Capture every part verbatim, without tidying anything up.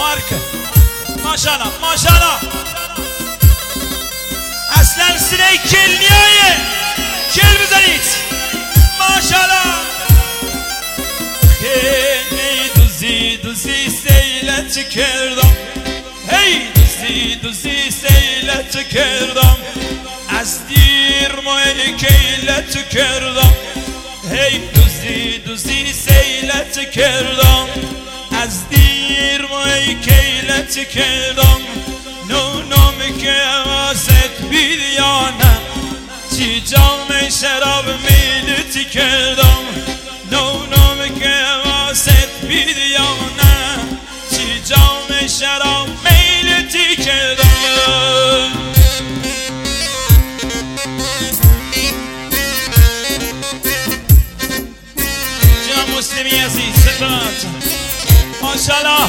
مارک ماشاءالله ماشاءالله اصلا سینه کلیایه کل بزنید ماشاءالله خیلی دوزی دوزی سیلت کردم هی دوزی دوزی سیلت کردم از دیر مای کیلت کردم هی دوزی دوزی سیلت کردم از دیر مای کیلت کردم نونم که واسط بیدیانه چی جام شراب میلتی کردم نونم که واسط بیدیانه چی جام شراب میلتی کردم جناب مسلمی عزیز ستات ماشاءالله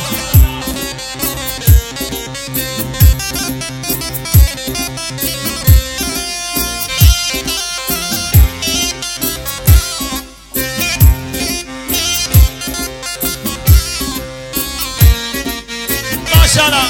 ماشاءالله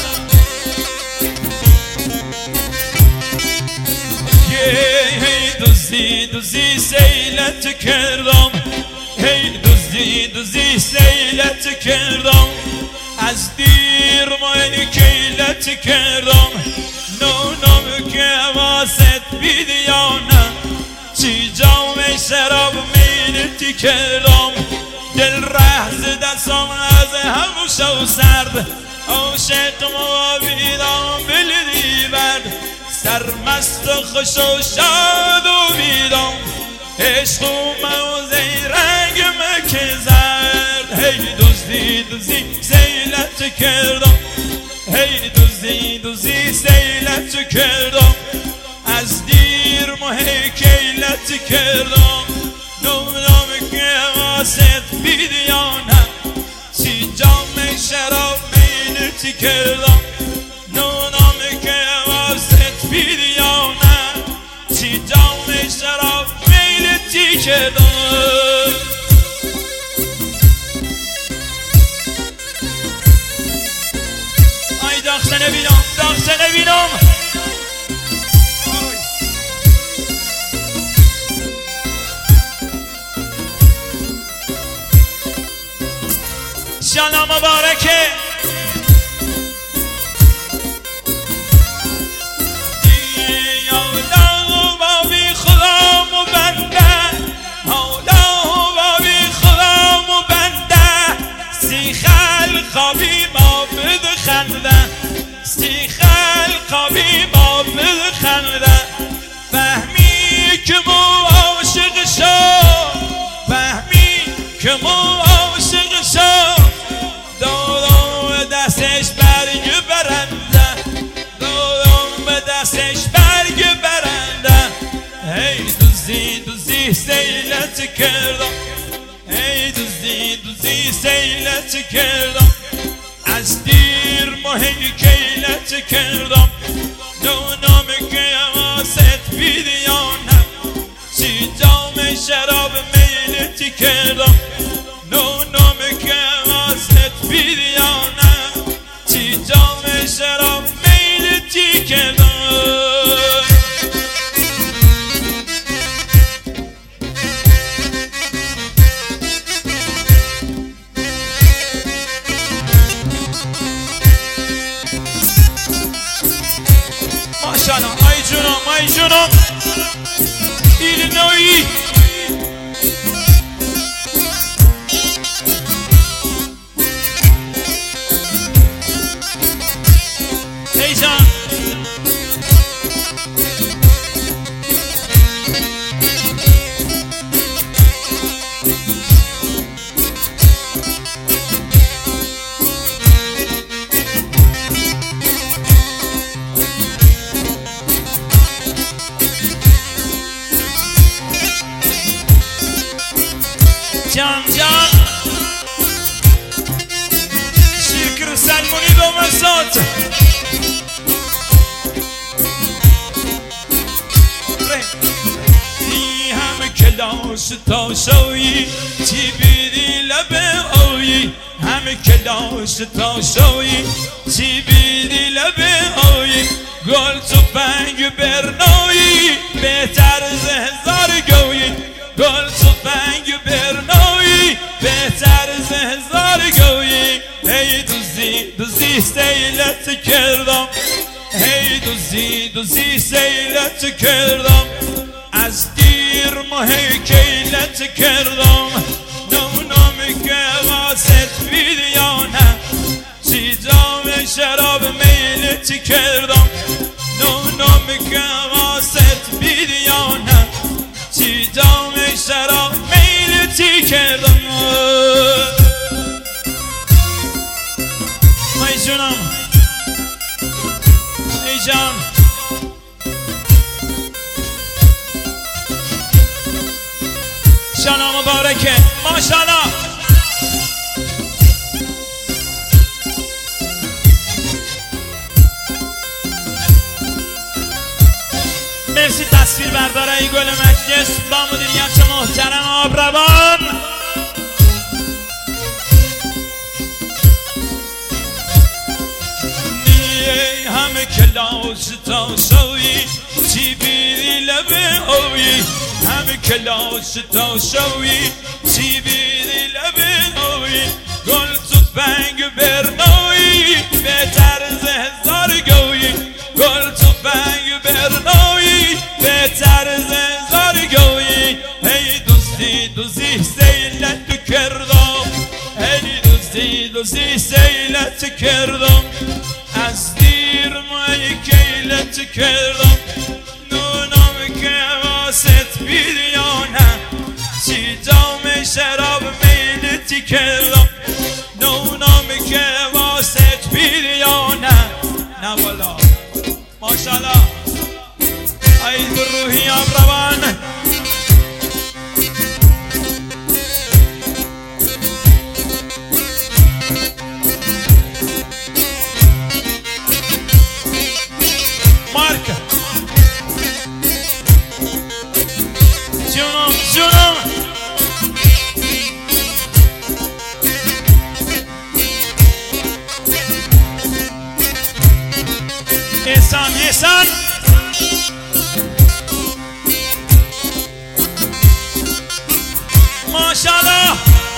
هی دوزی دوزی سیلت کردم هی دوزی دوزی سیلت کردم از دیر مای کیلت کردم نونم که واسط بیدیانه چی جام شراب میلتی کردم دل رهز دستم از هموش و سرد عاشق موابیدم بلدی برد سرمست و خوش و شاد و بیدم عشق و موزه رنگ مکه زرد هی دوزی دوزی سیلت کردم هی دوزی دوزی سیلت کردم از دیر مهی کیلت کردم نونم که واسط بیدیانه چی جام شراب میلتی کردم نونم که واسط بیدیانه چی جام شراب میلتی کردم ای داخته نبینم داخته نبینم شانا مبارکه حالا با بی خدا و بنده حالا با بی خدا و بنده سی خلقابی با بد خنده سی خلقابی با بد خنده فهمی که مو عاشق شو فهمی که مو عاشق شو دستش برگ برنده دادم به دستش برگ برنده هی دوزی دوزی سیلت کردم هی دوزی دوزی سیلت کردم از دیر ماهی کیلت کردم نونم که واسط بیدیانه چی جام شراب میلتی کردم نونم که واسط بیدیانه چی جام شراب میلتی کردم ماشاءالله ای جونم ای جونم ایلینویی ای جان جان جان شکر سلمونی با مسات ای همه کلاس تا شوی چی بیدی لب آوی همه همه کلاس تا شوی چی بیدی لبه آیی گل تو پنگ برنایی بهتر از هزار گویی گل تو پنگ برنایی بهتر از هزار گویی هی دوزی دوزی سیلت کردم هی دوزی دوزی سیلت کردم از دیر ماهی کیلت کردم نونم که واسط بیدیانه چی جام شراب میلت کردم نونم که واسط بیدیانه چی جام شراب میلتی کردم ای جونم ای جان شانا مبارکه ماشاءالله مرسی تصویر برداره ای گل مجلس با مدیریت محترم آبروان نیه همه کلاس تا شوی چی بیدی لبه آوی همه کلاس تا شوی چی بیدی لبه آوی گل تو پنگ برنایی بهتر از هزار گویی گل تو پنگ برنایی بهتر از هزار گویی هی دوستی دوستی سیلت کردم هی دوستی دوستی سیلت کردم از دیر مای کیلت کردم نونم که واسط بیدیانه چی جام شراب میلتی کردم نونم که واسط بیدیانه نه والا ماشاءالله ای روحی آبروان مارک جونم جونم احسان احسان ماشاءالله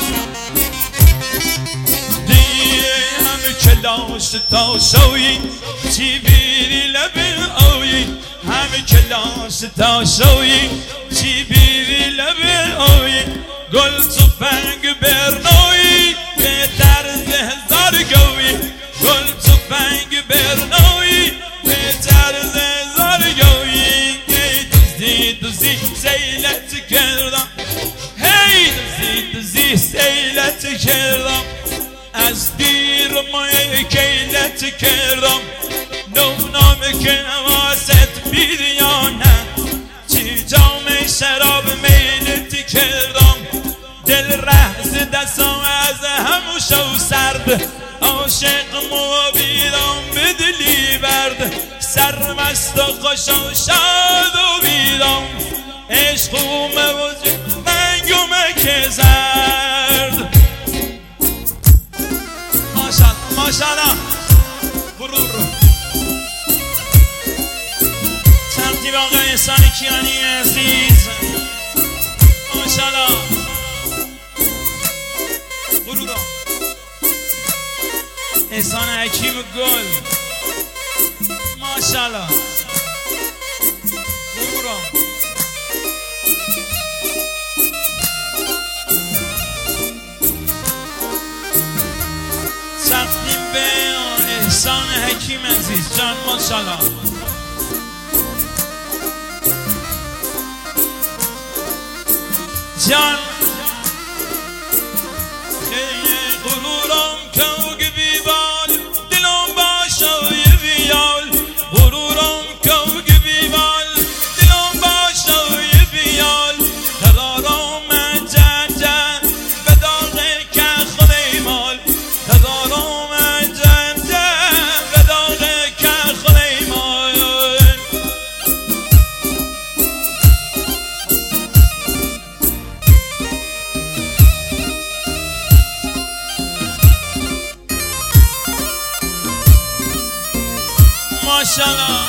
دیگه همه کلاس تا شوی چی بیری لبه آوی همه کلاس تا شوی چی بیری لبه آوی گل تو پنگ برنایی بهتر از هزار گویی گل تو پنگ برنایی بهتر از هزار گویی هی دوزی دوزی سیلت کردم هی دوزی دوزی سیلت کردم از دیر مای کیلت کردم نونم که واسط بیدیانه چی جام شراب میلتی کردم دل رهز دستم از همو شو سرد عاشق موبیدم به دلی برد سرمست و خوش و شاد و بیدم عشقومه و منگومه که زرد ماشاءالله ماشاءالله برور ترتیب آقای احسان کیانی عزیز ماشاءالله برورا احسان حکیم گل ماشاءالله برورا تقدیم به احسان حکیم عزیز جان ماشاءالله جان خیلی غرورم کوگبی بال دلم باشوی بیال غرورم کوگبی بال دلم باشوی بیال تدارم من جن جن به داغ که خلی مال تدارم من جن جن به داغ که خلی مال ماشاءالله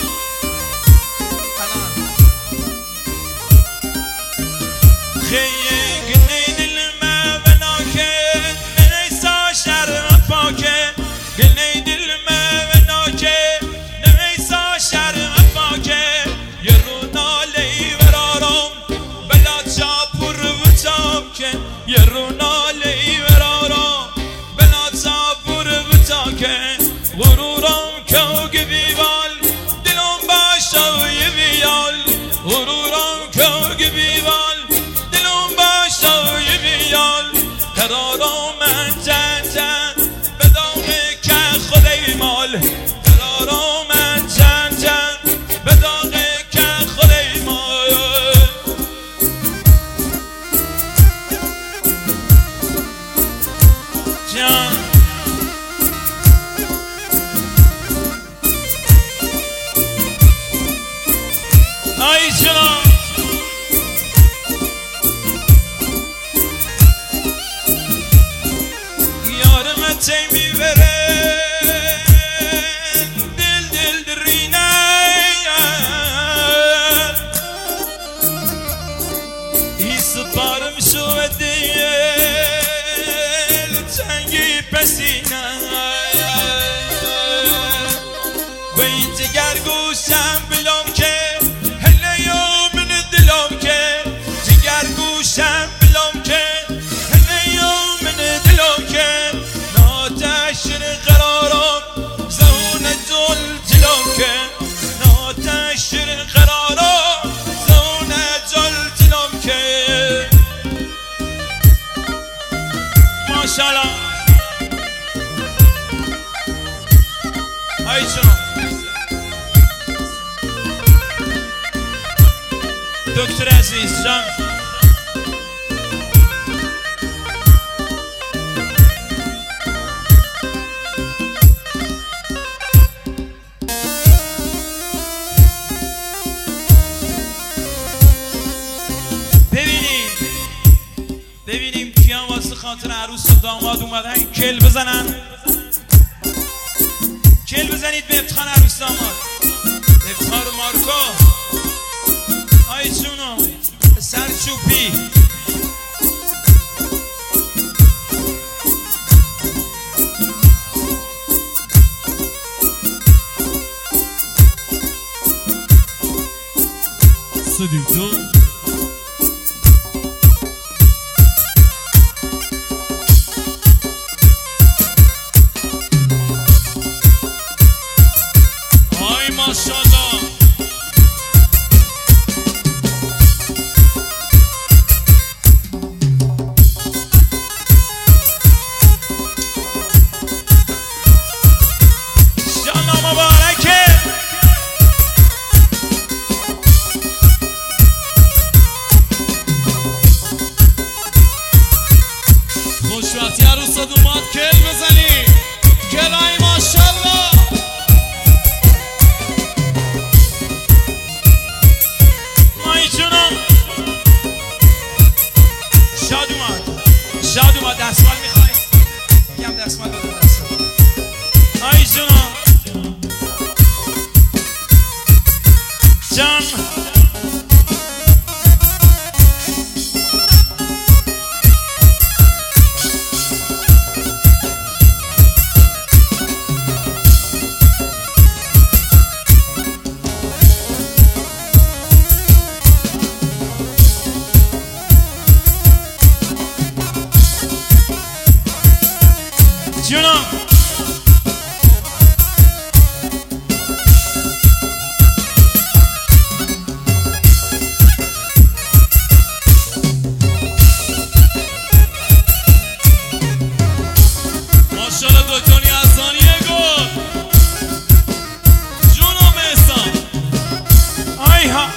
خیلی گلی دل ما بناکه نیسا شرم پاکه گلی دل ما بناکه نیسا شرم پاکه یه رو نالی ورارم بلا چاپور و چاپکه یه رو نالی ورارم بلا چاپور و چاپکه غرورم که بیوال دلم باشوی بیال غرورم که بیوال دلم باشوی بیال قرارم من چند چند به داغه که خودی مال قرارم من چند چند به داغه که خودی مال جان ای جناب یارم تی میبره دل دل درینه ای سپارم شو دل تنگی پسینه و این جگر گوشم بلام که گوشم بلام که نیوم من دلم که ناتشر قرارم زون جل جلم که ناتشر قرارم زون جل جلم که ماشاءالله ای جناب دکتر عزیز جان ببینیم کیان واسه خاطر عروس و داماد اومدن کل بزنن کل بزنید به افتخار عروس داماد افتخار مارکو آی جونو سر چوپی صدیقتو خوشبختی عروس دومات کل بزنی کلای ماشالله مای جونم شاد اومد شاد اومد دستمال میخوای میگم دستمال بده دستمال آی جونم جان جونم ماشاءالله دکتر یزدانی گل جونم احسان آی ها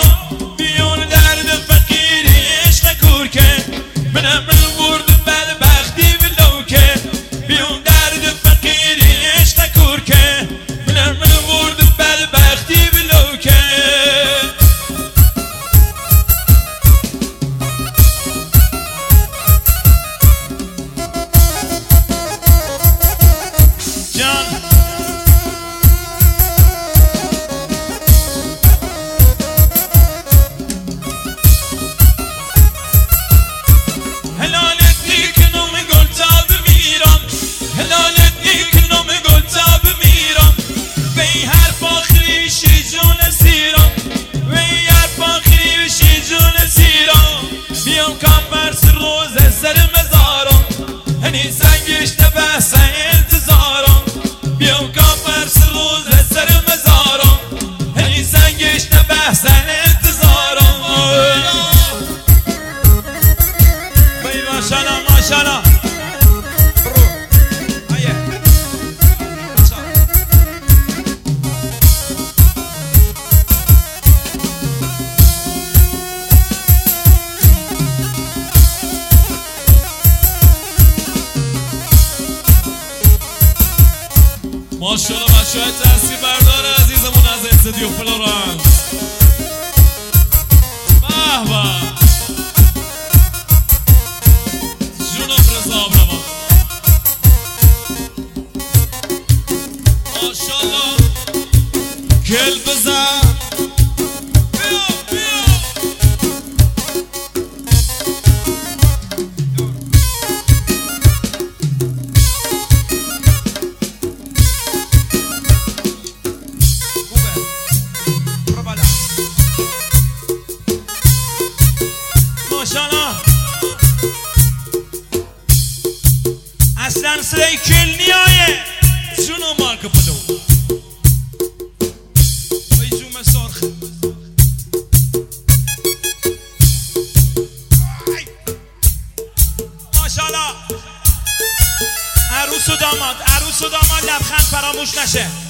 من برد بل بل بیام کافر روز سر مزارم هنی سنگش نبحث انتظارم بیام کافر روز سر مزارم هنی سنگش نبحث انتظارم بای ماشاءالله ماشاءالله ماشاءالله بچه های تاثیر بردار عزیزمون از استودیو فلورانس به به جونم رضا آبرمان ماشاءالله گل بزن بیا بیا اصلا سری کل نیایه جونو مارک پلو بای جوم سرخ ماشاءالله عروس و داماد عروس و داماد لبخند فراموش نشه